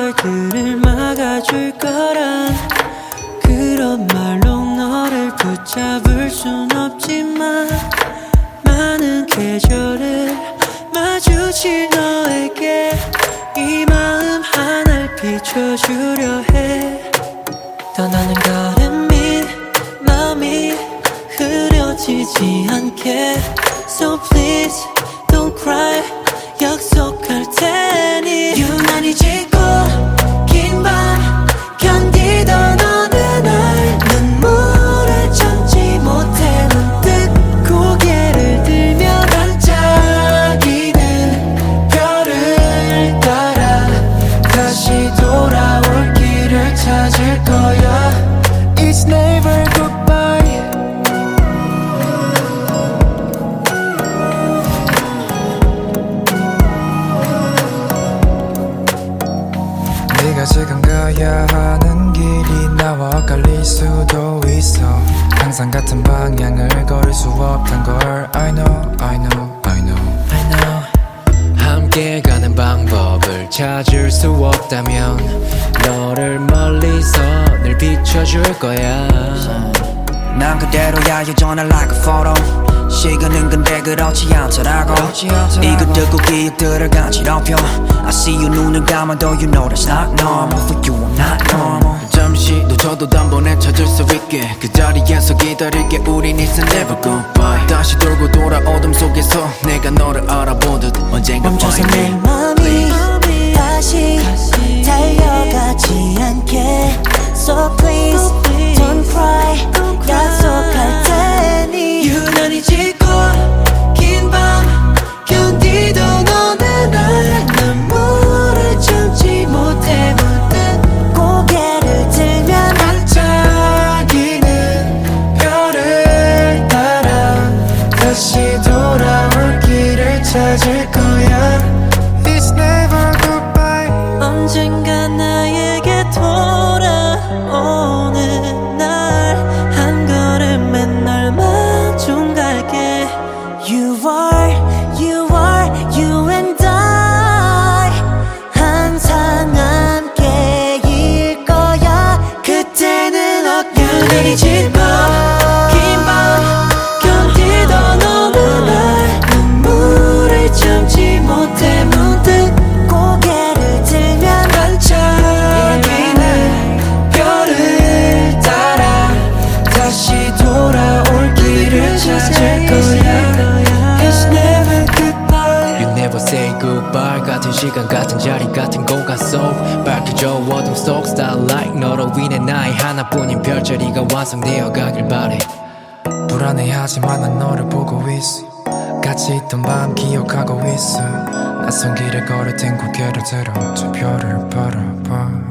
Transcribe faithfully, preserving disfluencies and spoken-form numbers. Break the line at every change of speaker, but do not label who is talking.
말들을 막아줄 거란 그런 말로 너를 붙잡을 순 없지만 많은 계절을 마주칠 너에게 이 마음 하나를 비춰주려 해. 떠나는 걸음이 마음이 흐려지지 않게 So please don't cry 약속할 테니 유난히 짙고 긴 밤 견디던 어느 날 눈물을 참지 못해 문득 고개를 들며 반짝이는 별을 따라 다시 돌아올 길을 찾을 거야. It's never goodbye. 네가 지금 가야 하는 길이 나와 엇갈릴 수도 있어. 항상 같은 방향을 걸을 수 없단 걸 I know, I know, I know, I know.
함께 가는 방법을 찾을 수 없다면 너를 멀리서 늘 비춰줄 거야.
난 그대로야 여전히 like a photo. 시간은 근데 그렇지 않더라고. 이거 듣고 기억들을 간지럽혀. I see you 눈을 감아도 you know that's not normal. For you I'm not normal.
잠시 놓쳐도 단번에 찾을 수 있게 그 자리에서 기다릴게. 우린 it's never goodbye. 다시 돌고 돌아 어둠 속에서 내가 너를 알아보듯 언젠가
멈춰서 내 맘이 다시 달려가지 않게 So please don't cry 약속할 테니
유난히 짙고 긴 밤 견디던 어느 날 눈물을 참지 못해 문득
고개를 들면
반짝이는 별을 따라 다시 돌아올 길을 찾을 거야.
It's never goodbye.
언젠가 나에게 돌아오는 날 한 걸음에 널 마중 갈게.
You are, you are, you and I 항상 함께일 거야.
그때는 어깨를 짚어 긴 밤 견디던 어느 날 눈물을 참지 못해 문득
고개를 들면
반짝이는 별을 따라 다시 돌아올 길을 찾을 거야. It's never goodbye.
You never say goodbye. 같은 시간 같은 자리 같은 공간 속 밝혀져 어둠 속 starlight. 너로 인해 나의 하나뿐인 별자리가 완성되어 가길 바래.
불안해하지만 난 너를 보고 있어. 같이 있던 밤 기억하고 있어. 낯선 길을 걸을 땐 고개를 들어 저 별을 바라봐.